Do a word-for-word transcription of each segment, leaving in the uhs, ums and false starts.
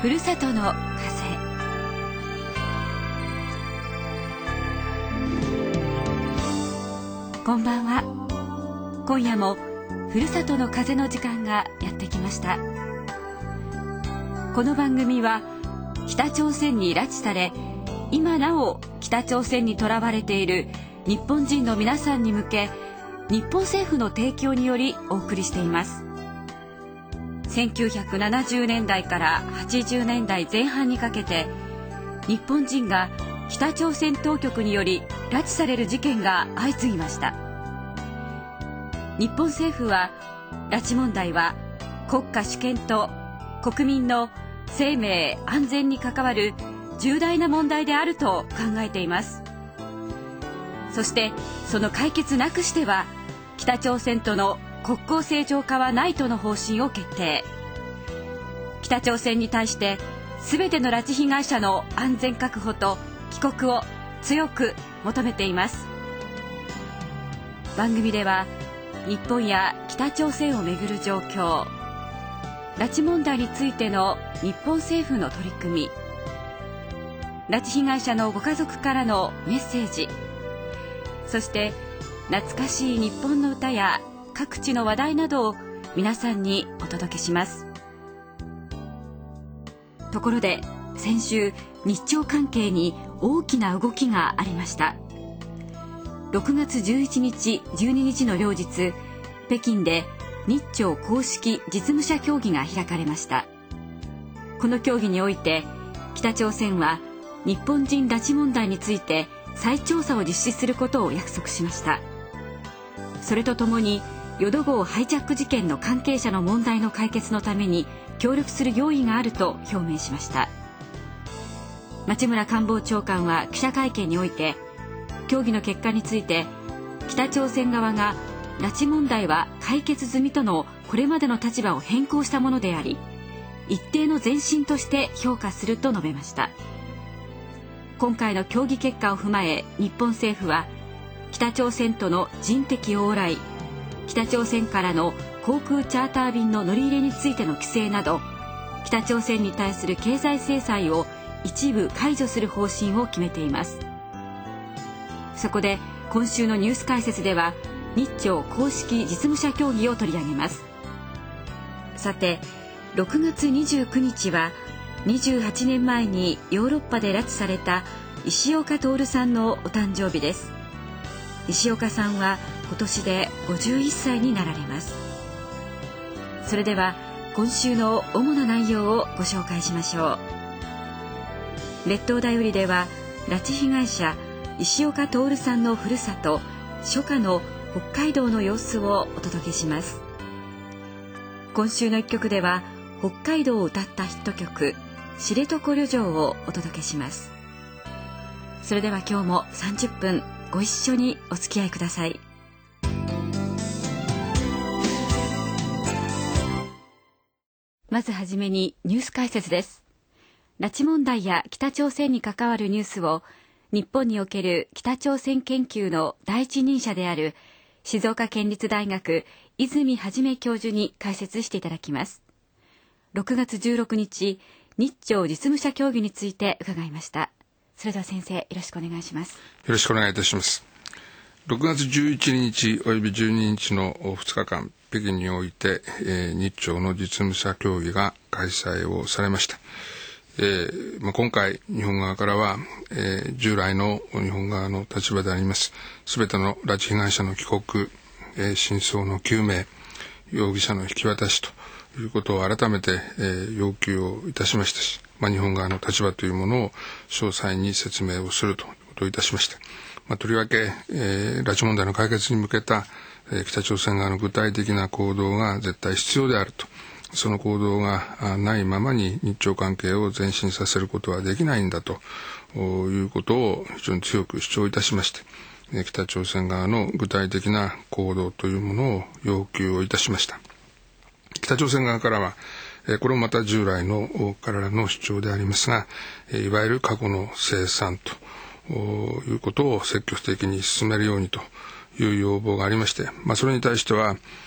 ふるさとの風。こんばんは。今夜もふるさとの風の時間がやってきました。この番組は北朝鮮に拉致され、今なお北朝鮮にとらわれている日本人の皆さんに向け、日本政府の提供によりお送りしています。せんきゅうひゃくななじゅうねんだいからはちじゅうねんだいぜん半にかけて、日本人が北朝鮮当局により拉致される事件が相次ぎました。日本政府は、拉致問題は国家主権と国民の生命安全に関わる重大な問題であると考えています。そしてその解決なくしては、北朝鮮との国交正常化はないとの方針を決定。北朝鮮に対して全ての拉致被害者の安全確保と帰国を強く求めています。番組では日本や北朝鮮をめぐる状況、拉致問題についての日本政府の取り組み、拉致被害者のご家族からのメッセージ、そして懐かしい日本の歌や各地の話題などを皆さんにお届けします。ところで先週、日朝関係に大きな動きがありました。ろくがつじゅういちにち、じゅうににちの両日、北京で日朝公式実務者協議が開かれました。この協議において、北朝鮮は日本人拉致問題について再調査を実施することを約束しました。それとともに、淀号ハイジャック事件の関係者の問題の解決のために協力する用意があると表明しました。町村官房長官は記者会見において、協議の結果について、北朝鮮側が拉致問題は解決済みとのこれまでの立場を変更したものであり、一定の前進として評価すると述べました。今回の協議結果を踏まえ、日本政府は北朝鮮との人的往来、北朝鮮からの航空チャーター便の乗り入れについての規制など、北朝鮮に対する経済制裁を一部解除する方針を決めています。そこで今週のニュース解説では、日朝公式実務者協議を取り上げます。さて、ろくがつにじゅうくにちはにじゅうはちねんまえにヨーロッパで拉致された石岡徹さんのお誕生日です。石岡さんは今年でごじゅういっさいになられます。それでは今週の主な内容をご紹介しましょう。列島だよりでは、拉致被害者石岡徹さんのふるさと初夏の北海道の様子をお届けします。今週の一曲では、北海道を歌ったヒット曲知床旅情をお届けします。それでは今日もさんじゅっぷんご一緒にお付き合いください。まずはじめにニュース解説です。拉致問題や北朝鮮に関わるニュースを、日本における北朝鮮研究の第一人者である静岡県立大学泉元教授に解説していただきます。ろくがつじゅうろくにち、日朝実務者協議について伺いました。それでは先生、よろしくお願いします。 よろしくお願いいたします。ろくがつじゅういちにちおよびじゅうににちのふつかかん、北京において、えー、日朝の実務者協議が開催をされました。えーまあ、今回日本側からは、えー、従来の日本側の立場でありますすべての拉致被害者の帰国、えー、真相の究明、容疑者の引き渡しということを改めて、えー、要求をいたしましたし、まあ、日本側の立場というものを詳細に説明をするということをいたしました。まあ、とりわけ、えー、拉致問題の解決に向けた、えー、北朝鮮側の具体的な行動が絶対必要であると。その行動がないままに日朝関係を前進させることはできないんだということを非常に強く主張いたしまして、北朝鮮側の具体的な行動というものを要求をいたしました。北朝鮮側からは、これもまた従来のからの主張でありますが、いわゆる過去の清算ということを積極的に進めるようにという要望がありまして、まあ、それに対しては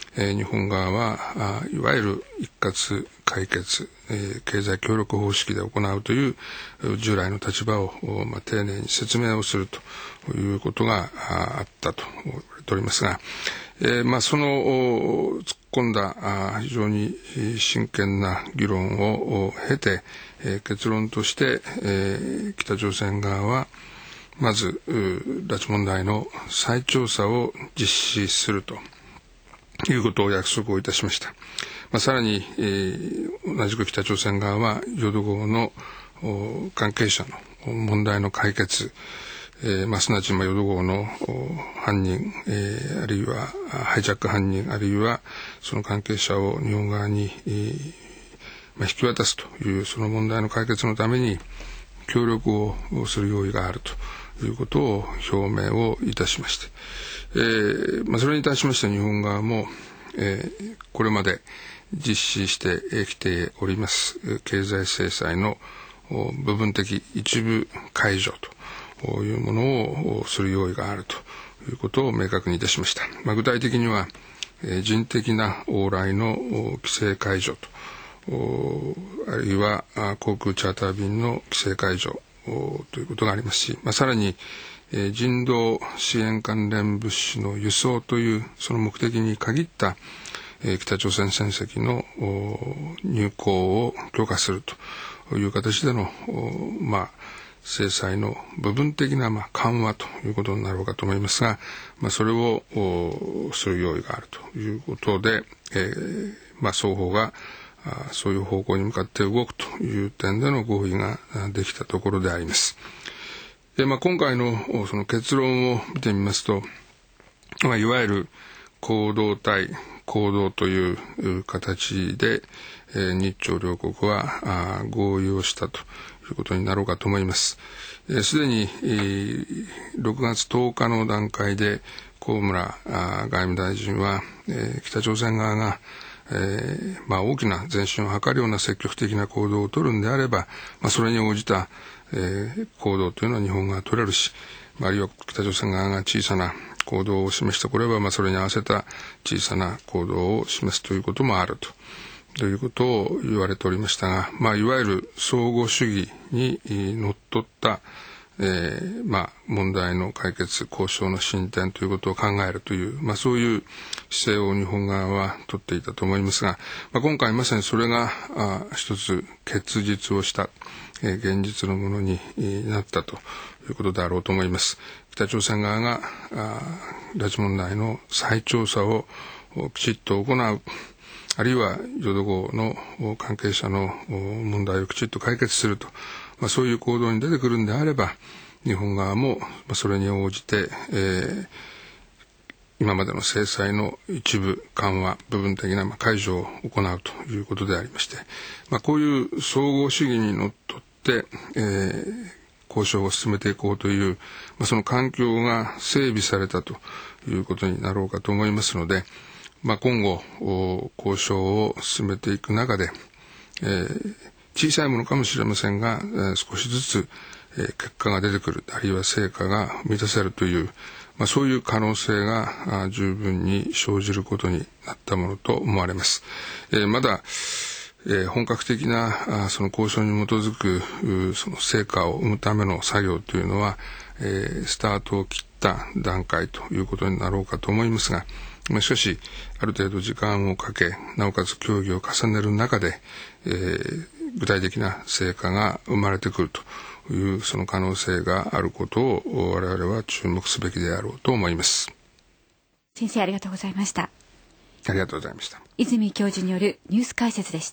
えー、日本側はいわゆる一括解決、えー、経済協力方式で行うという従来の立場を、まあ、丁寧に説明をするということがあったと言われておりますが、えーまあ、その突っ込んだ非常に真剣な議論を経て、えー、結論として、えー、北朝鮮側はまず拉致問題の再調査を実施するということを約束をいたしました。まあ、さらに、えー、同じく北朝鮮側は淀号の関係者の問題の解決、えーまあ、すなわち淀号の犯人、えー、あるいはハイジャック犯人、あるいはその関係者を日本側に、えーまあ、引き渡すというその問題の解決のために協力をする用意があるということを表明をいたしまして、えーまあ、それに対しまして日本側も、えー、これまで実施してきております経済制裁の部分的一部解除というものをする用意があるということを明確にいたしました。まあ、具体的には、えー、人的な往来の規制解除と、あるいは航空チャーター便の規制解除ということがありますし、まあ、さらに、えー、人道支援関連物資の輸送というその目的に限った、えー、北朝鮮船籍の入港を許可するという形での、まあ、制裁の部分的な、まあ、緩和ということになろうかと思いますが、まあ、それをする用意があるということで、えーまあ、双方がそういう方向に向かって動くという点での合意ができたところであります。で、まあ、今回のその結論を見てみますと、まあ、いわゆる行動対行動という形で、えー、日朝両国は合意をしたということになろうかと思います。すで、えー、に、えー、ろくがつとおかの段階で高村外務大臣は、えー、北朝鮮側がえーまあ、大きな前進を図るような積極的な行動を取るんであれば、まあ、それに応じた、えー、行動というのは日本が取れるし、あるいは北朝鮮側が小さな行動を示してこれば、まあ、それに合わせた小さな行動を示すということもあると、ということを言われておりましたが、まあ、いわゆる相互主義にのっとったえーまあ、問題の解決、交渉の進展ということを考えるという、まあ、そういう姿勢を日本側は取っていたと思いますが、まあ、今回まさにそれがあ一つ結実をした、えー、現実のものになったということであろうと思います。北朝鮮側があ拉致問題の再調査をきちっと行う、あるいは淀号の関係者の問題をきちっと解決すると、まあ、そういう行動に出てくるんであれば、日本側もそれに応じて、えー、今までの制裁の一部緩和、部分的な解除を行うということでありまして、まあ、こういう総合主義にのっとって、えー、交渉を進めていこうという、まあ、その環境が整備されたということになろうかと思いますので、まあ、今後交渉を進めていく中で、えー小さいものかもしれませんが、えー、少しずつ、えー、結果が出てくる、あるいは成果が生み出せるという、まあ、そういう可能性が十分に生じることになったものと思われます。えー、まだ、えー、本格的なあその交渉に基づくその成果を生むための作業というのは、えー、スタートを切った段階ということになろうかと思いますが、しかしある程度時間をかけ、なおかつ協議を重ねる中で、えー具体的な成果が生まれてくるというその可能性があることを我々は注目すべきであろうと思います。 先生、ありがとうございました。 ありがとうございました。 泉教授によるニュース解説でした。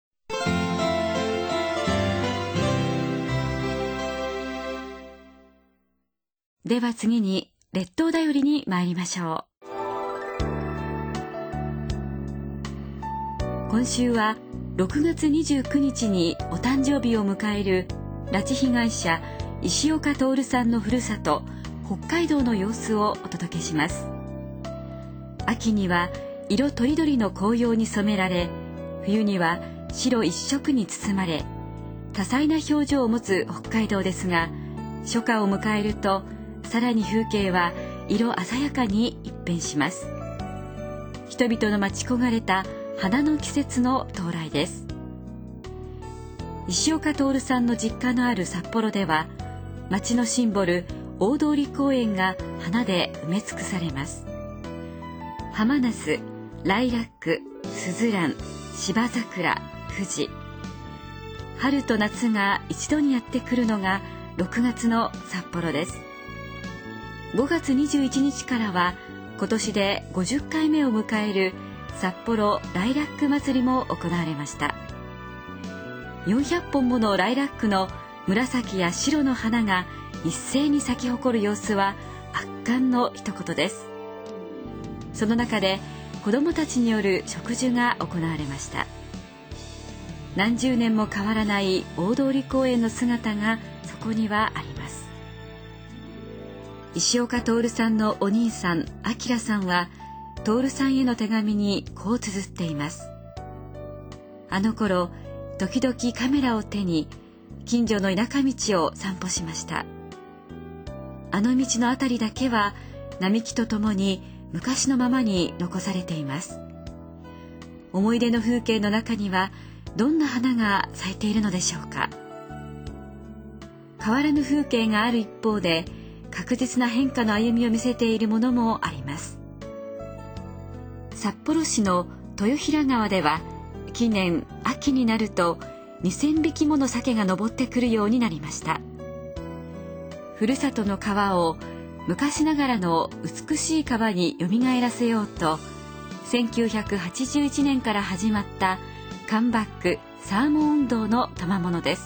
では次に列島だよりに参りましょう。今週はろくがつにじゅうくにちにお誕生日を迎える拉致被害者石岡徹さんのふるさと北海道の様子をお届けします。秋には色とりどりの紅葉に染められ、冬には白一色に包まれ、多彩な表情を持つ北海道ですが、初夏を迎えるとさらに風景は色鮮やかに一変します。 人々の待ち焦がれた花の季節の到来です。石岡徹さんの実家のある札幌では、町のシンボル大通公園が花で埋め尽くされます。ハマナス、ライラック、スズラン、芝桜、フジ。春と夏が一度にやってくるのがろくがつの札幌です。ごがつにじゅういちにちからは今年でごじゅっかいめを迎える札幌ライラック祭りも行われました。よんひゃっぽんものライラックの紫や白の花が一斉に咲き誇る様子は圧巻の一言です。その中で子どもたちによる植樹が行われました。何十年も変わらない大通公園の姿がそこにはあります。石岡徹さんのお兄さん、明さんは徹さんへの手紙にこう綴っています。あの頃、時々カメラを手に近所の田舎道を散歩しました。あの道のあたりだけは並木とともに昔のままに残されています。思い出の風景の中にはどんな花が咲いているのでしょうか。変わらぬ風景がある一方で、確実な変化の歩みを見せているものもあります。札幌市の豊平川では近年秋になるとにせんびきもの鮭が登ってくるようになりました。ふるさとの川を昔ながらの美しい川によみがえらせようと、せんきゅうひゃくはちじゅういちねんから始まったカムバックサーモン運動の賜物です。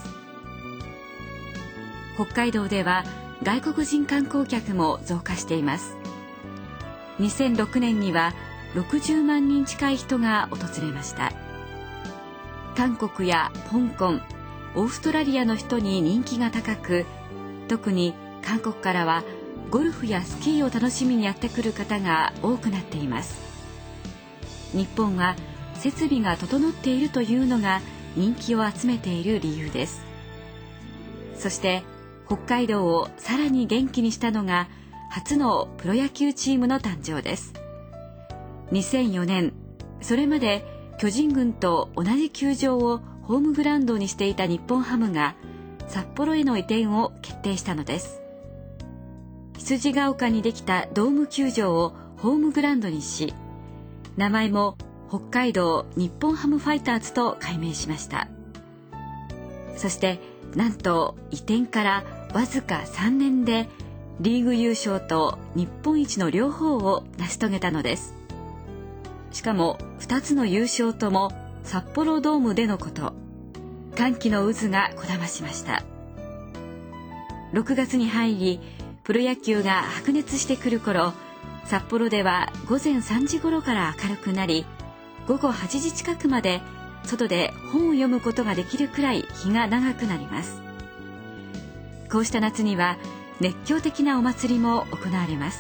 北海道では外国人観光客も増加しています。にせんろくねんにはろくじゅうまんにん近い人が訪れました。韓国や香港、オーストラリアの人に人気が高く、特に韓国からはゴルフやスキーを楽しみにやってくる方が多くなっています。日本は設備が整っているというのが人気を集めている理由です。そして北海道をさらに元気にしたのが初のプロ野球チームの誕生です。にせんよねん、それまで巨人軍と同じ球場をホームグラウンドにしていた日本ハムが札幌への移転を決定したのです。羊ヶ丘にできたドーム球場をホームグラウンドにし、名前も北海道日本ハムファイターズと改名しました。そしてなんと移転からわずかさんねんでリーグ優勝と日本一の両方を成し遂げたのです。しかもふたつの優勝とも札幌ドームでのこと。歓喜の渦がこだましました。ろくがつに入り、プロ野球が白熱してくる頃、札幌ではごぜんさんじ頃から明るくなり、ごごはちじ近くまで外で本を読むことができるくらい日が長くなります。こうした夏には熱狂的なお祭りも行われます。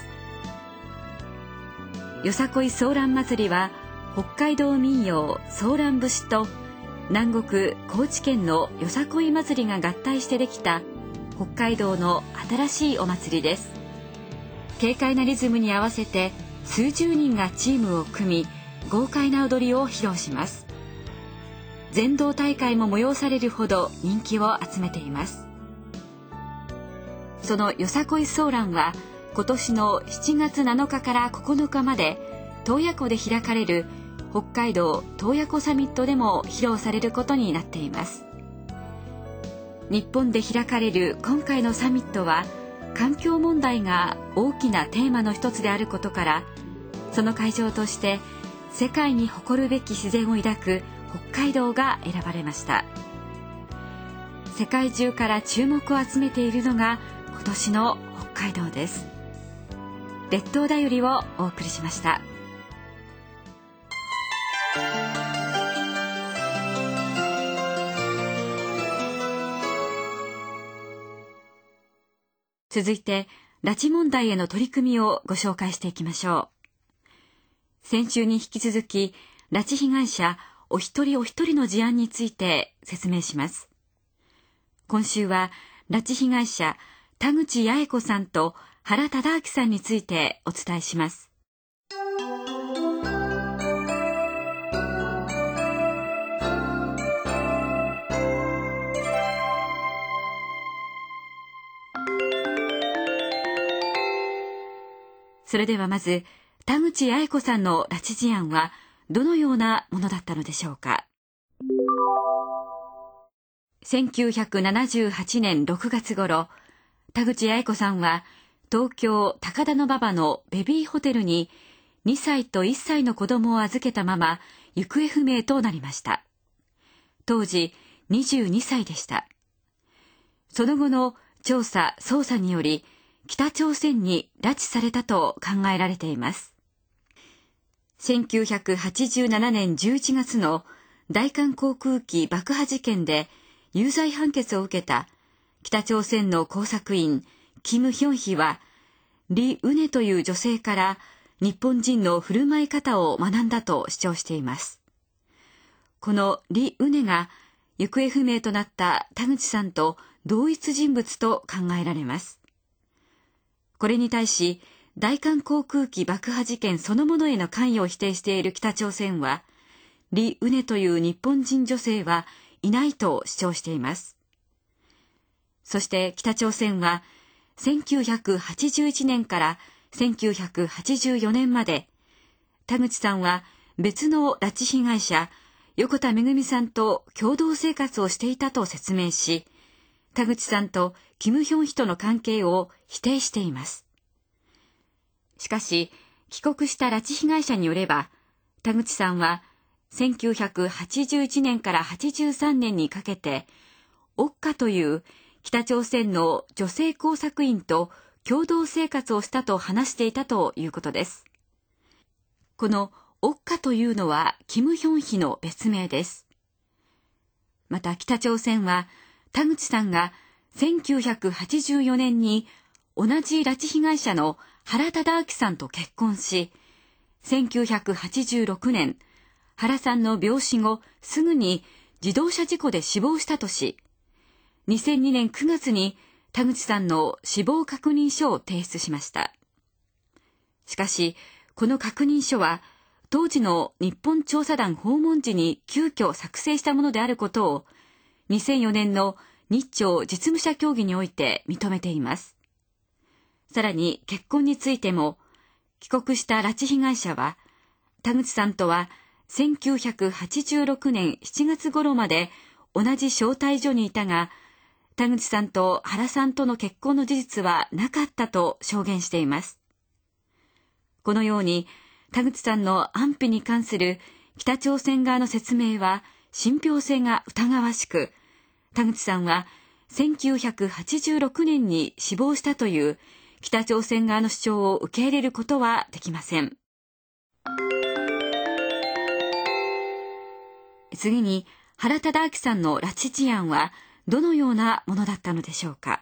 よさこいソーラン祭りは北海道民謡ソーラン節と南国高知県のよさこい祭りが合体してできた北海道の新しいお祭りです。軽快なリズムに合わせて数十人がチームを組み、豪快な踊りを披露します。全道大会も催されるほど人気を集めています。そのよさこいソーランは今年のしちがつなのかからここのかまで洞爺湖で開かれる北海道洞爺湖サミットでも披露されることになっています。日本で開かれる今回のサミットは環境問題が大きなテーマの一つであることから、その会場として世界に誇るべき自然を抱く北海道が選ばれました。世界中から注目を集めているのが今年の北海道です。列島だよりをお送りしました。続いて拉致問題への取り組みをご紹介していきましょう。先週に引き続き拉致被害者お一人お一人の事案について説明します。今週は拉致被害者田口八重子さんと原忠明さんについてお伝えします。 それではまず、田口八重子さんの拉致事案はどのようなものだったのでしょうか。せんきゅうひゃくななじゅうはちねんろくがつ頃、田口八重子さんは東京高田馬場のベビーホテルににさいといっさいの子供を預けたまま行方不明となりました。当時にじゅうにさいでした。その後の調査・捜査により、北朝鮮に拉致されたと考えられています。せんきゅうひゃくはちじゅうななねんじゅういちがつの大韓航空機爆破事件で有罪判決を受けた北朝鮮の工作員キム・ヒョンヒは、リ・ウネという女性から日本人の振る舞い方を学んだと主張しています。このリ・ウネが行方不明となった田口さんと同一人物と考えられます。これに対し、大韓航空機爆破事件そのものへの関与を否定している北朝鮮は、リ・ウネという日本人女性はいないと主張しています。そして北朝鮮は、せんきゅうひゃくはちじゅういちねんからせんきゅうひゃくはちじゅうよねんまで、田口さんは別の拉致被害者、横田めぐみさんと共同生活をしていたと説明し、田口さんとキム・ヒョンヒとの関係を否定しています。しかし、帰国した拉致被害者によれば、田口さんはせんきゅうひゃくはちじゅういちねんからはちじゅうさんねんにかけて、オッカという北朝鮮の女性工作員と共同生活をしたと話していたということです。このオッカというのはキム・ヒョンヒの別名です。また北朝鮮は田口さんがせんきゅうひゃくはちじゅうよねんに同じ拉致被害者の原敕晁さんと結婚し、せんきゅうひゃくはちじゅうろくねん、原さんの病死後すぐに自動車事故で死亡したとし、にせんにねんくがつに田口さんの死亡確認書を提出しました。しかし、この確認書は当時の日本調査団訪問時に急遽作成したものであることをにせんよねんの日朝実務者協議において認めています。さらに結婚についても、帰国した拉致被害者は、田口さんとはせんきゅうひゃくはちじゅうろくねんしちがつ頃まで同じ招待所にいたが、田口さんと原さんとの結婚の事実はなかったと証言しています。このように、田口さんの安否に関する北朝鮮側の説明は信憑性が疑わしく、田口さんはせんきゅうひゃくはちじゅうろくねんに死亡したという北朝鮮側の主張を受け入れることはできません。次に、原敕晁さんの拉致事案はどのようなものだったのでしょうか。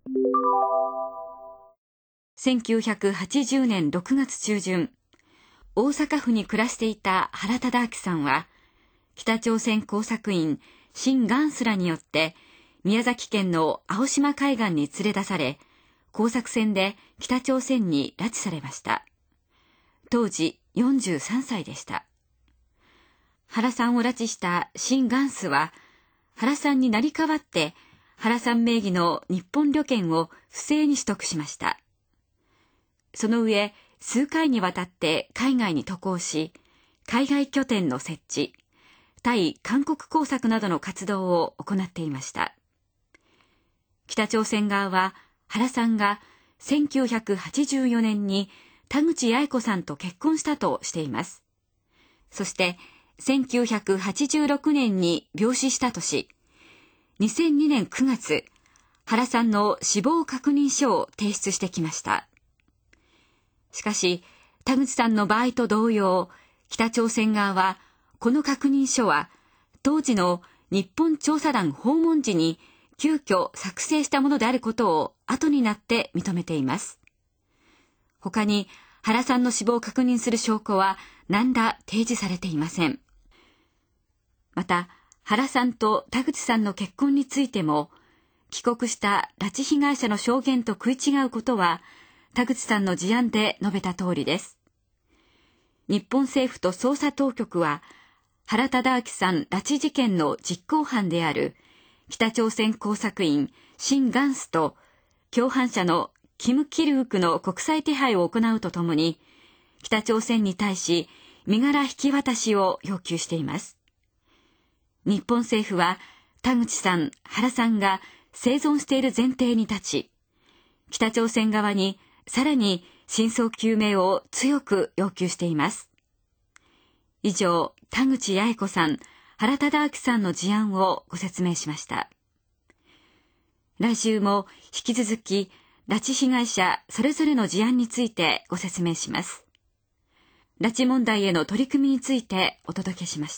せんきゅうひゃくはちじゅうねんろくがつちゅうじゅん、大阪府に暮らしていた原敕晁さんは、北朝鮮工作員シン・ガンスらによって宮崎県の青島海岸に連れ出され、工作船で北朝鮮に拉致されました。当時よんじゅうさんさいでした。原さんを拉致したシン・ガンスは、原さんに成り代わって原さん名義の日本旅券を不正に取得しました。その上、数回にわたって海外に渡航し、海外拠点の設置、対韓国工作などの活動を行っていました。北朝鮮側は、原さんがせんきゅうひゃくはちじゅうよねんに田口八重子さんと結婚したとしています。そして、せんきゅうひゃくはちじゅうろくねんに病死したとし、にせんにねんくがつ、原さんの死亡確認書を提出してきました。しかし、田口さんの場合と同様、北朝鮮側は、この確認書は、当時の日本調査団訪問時に急遽作成したものであることを後になって認めています。他に、原さんの死亡を確認する証拠は何ら提示されていません。また、原さんと田口さんの結婚についても、帰国した拉致被害者の証言と食い違うことは、田口さんの事案で述べた通りです。日本政府と捜査当局は、原敕晁さん拉致事件の実行犯である北朝鮮工作員シン・ガンスと共犯者のキム・キルウクの国際手配を行うとともに、北朝鮮に対し身柄引き渡しを要求しています。日本政府は田口さん、原さんが生存している前提に立ち、北朝鮮側にさらに真相究明を強く要求しています。以上、田口八重子さん、原敕晁さんの事案をご説明しました。来週も引き続き拉致被害者それぞれの事案についてご説明します。拉致問題への取り組みについてお届けしました。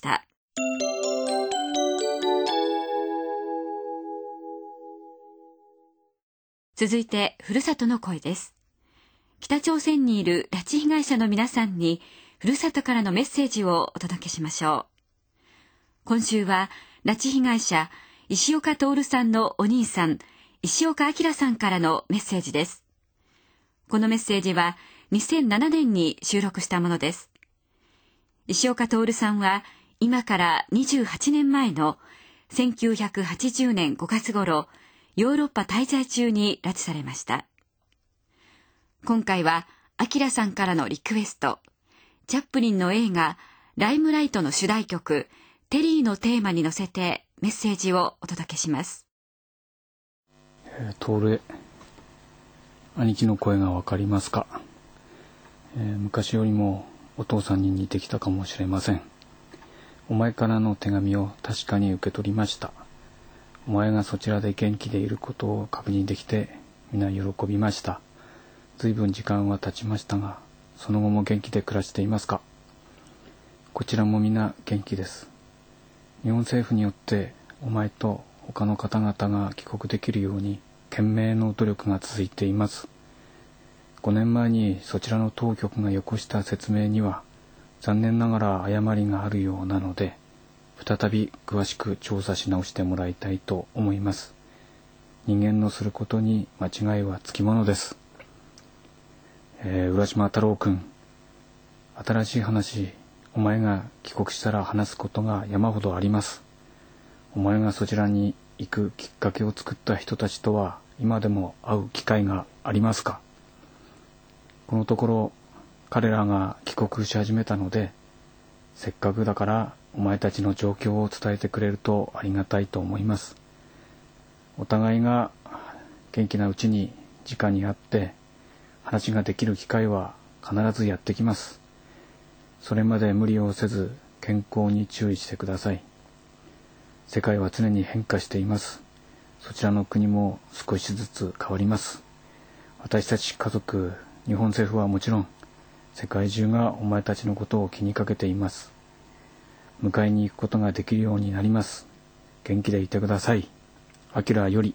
続いて、ふるさとの声です。北朝鮮にいる拉致被害者の皆さんに、ふるさとからのメッセージをお届けしましょう。今週は、拉致被害者、石岡徹さんのお兄さん、石岡明さんからのメッセージです。このメッセージは、にせんななねんに収録したものです。石岡徹さんは、今からにじゅうはちねんまえのせんきゅうひゃくはちじゅうねんごがつ頃、ヨーロッパ滞在中に拉致されました。今回は、明さんからのリクエスト、チャップリンの映画、ライムライトの主題曲、テリーのテーマに乗せてメッセージをお届けします。 えー、トールへ、兄貴の声がわかりますか？えー、昔よりもお父さんに似てきたかもしれません。お前からの手紙を確かに受け取りました。お前がそちらで元気でいることを確認できて皆喜びました。ずいぶん時間は経ちましたが、その後も元気で暮らしていますか？こちらも皆元気です。日本政府によってお前と他の方々が帰国できるように懸命の努力が続いています。ごねんまえにそちらの当局がよこした説明には残念ながら誤りがあるようなので、再び詳しく調査し直してもらいたいと思います。人間のすることに間違いはつきものです。えー、浦島太郎くん、新しい話、お前が帰国したら話すことが山ほどあります。お前がそちらに行くきっかけを作った人たちとは今でも会う機会がありますか？このところ彼らが帰国し始めたので、せっかくだからお前たちの状況を伝えてくれるとありがたいと思います。お互いが元気なうちに直に会って話ができる機会は必ずやってきます。それまで無理をせず健康に注意してください。世界は常に変化しています。そちらの国も少しずつ変わります。私たち家族、日本政府はもちろん世界中がお前たちのことを気にかけています。迎えに行くことができるようになります。元気でいてください。明より。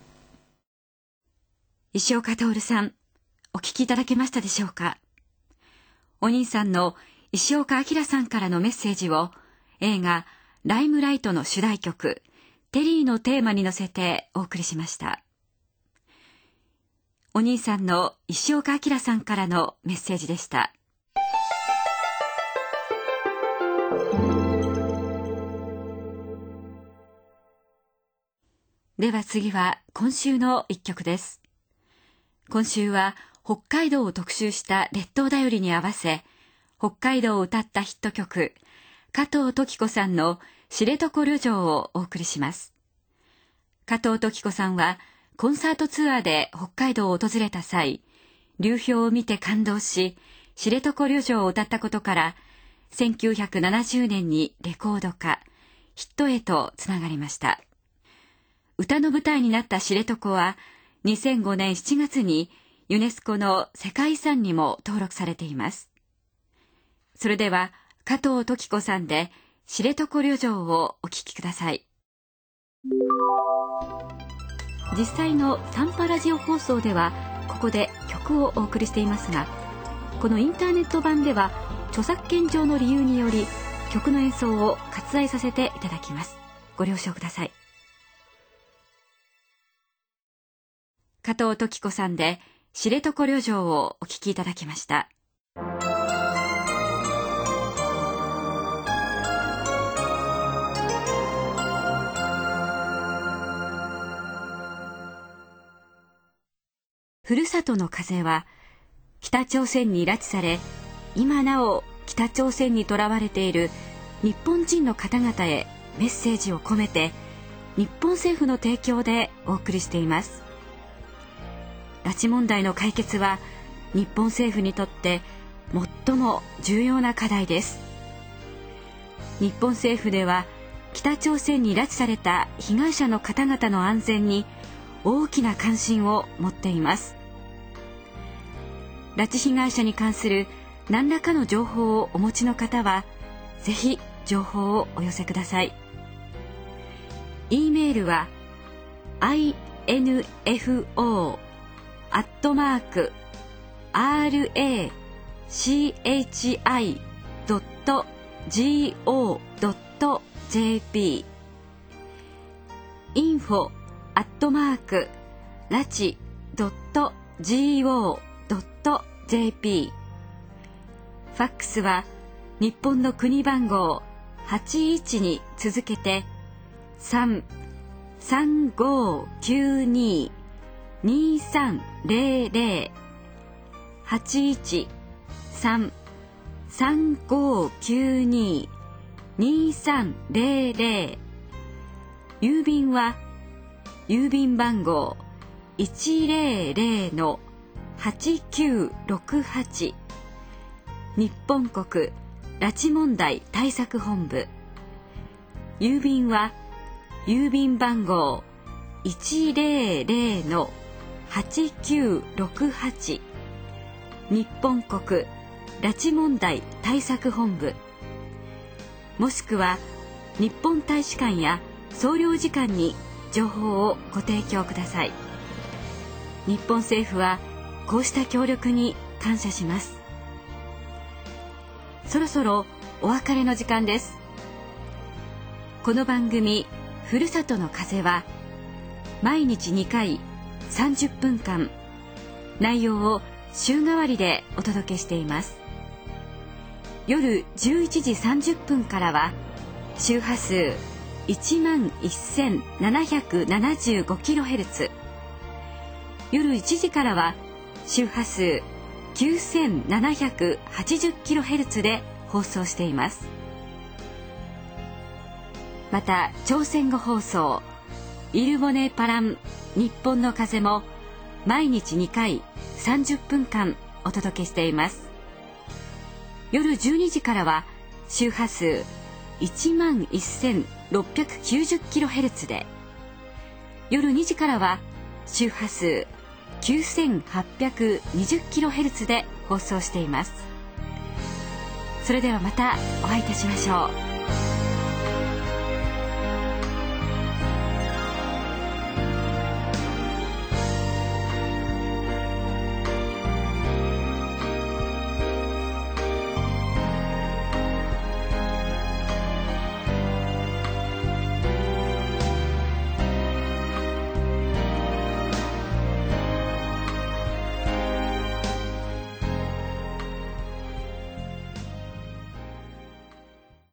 石岡徹さん、お聞きいただけましたでしょうか？お兄さんの石岡明さんからのメッセージを映画ライムライトの主題曲テリーのテーマに乗せてお送りしました。お兄さんの石岡明さんからのメッセージでした。では次は今週の一曲です。今週は北海道を特集した列島だよりに合わせ、北海道を歌ったヒット曲、加藤登紀子さんの知床旅情をお送りします。加藤登紀子さんはコンサートツアーで北海道を訪れた際、流氷を見て感動し、知床旅情を歌ったことから、せんきゅうひゃくななじゅうねんにレコード化、ヒットへとつながりました。歌の舞台になった知床は、にせんごねんしちがつにユネスコの世界遺産にも登録されています。それでは、加藤登紀子さんで知床旅情をお聴きください。実際の短波ラジオ放送では、ここで曲をお送りしていますが、このインターネット版では、著作権上の理由により、曲の演奏を割愛させていただきます。ご了承ください。加藤登紀子さんで知床旅情をお聴きいただきました。 ふるさとの風は北朝鮮に拉致され、今なお北朝鮮にとらわれている日本人の方々へメッセージを込めて、日本政府の提供でお送りしています。拉致問題の解決は日本政府にとって最も重要な課題です。日本政府では北朝鮮に拉致された被害者の方々の安全に大きな関心を持っています。拉致被害者に関する何らかの情報をお持ちの方は、ぜひ情報をお寄せください。E メールは アイエヌエフオー アットマーク アールエーシーエイチアイ ドット ジーオー ドット ジェーピー インフォ アットマーク ラチ ドット ジーオー ドット ジェーピー。 ファックスは日本の国番号はちいちに続けてさん さんごきゅうに にさんゼロゼロ はちいち さん さんごきゅうに にさんゼロゼロ。郵便は郵便番号 いちゼロゼロ はちきゅうろくはち 日本国拉致問題対策本部。郵便は郵便番号 いちゼロゼロ はちきゅうろくはち 日本国拉致問題対策本部、もしくは日本大使館や総領事館に情報をご提供ください。日本政府はこうした協力に感謝します。そろそろお別れの時間です。この番組ふるさとの風は毎日にかいさんじゅっぷんかん、内容を週替わりでお届けしています。夜じゅういちじさんじゅっぷんからは周波数 いちまんせんななひゃくななじゅうごキロヘルツ、 夜いちじからは周波数 きゅうせんななひゃくはちじゅうキロヘルツ で放送しています。また朝鮮語放送イルボネパラン日本の風も毎日にかいさんじゅっぷんかんお届けしています。夜じゅうにじからは周波数 いちまんせんろっぴゃくきゅうじゅうキロヘルツ で、夜にじからは周波数 きゅうせんはっぴゃくにじゅうキロヘルツ で放送しています。それではまたお会いいたしましょう。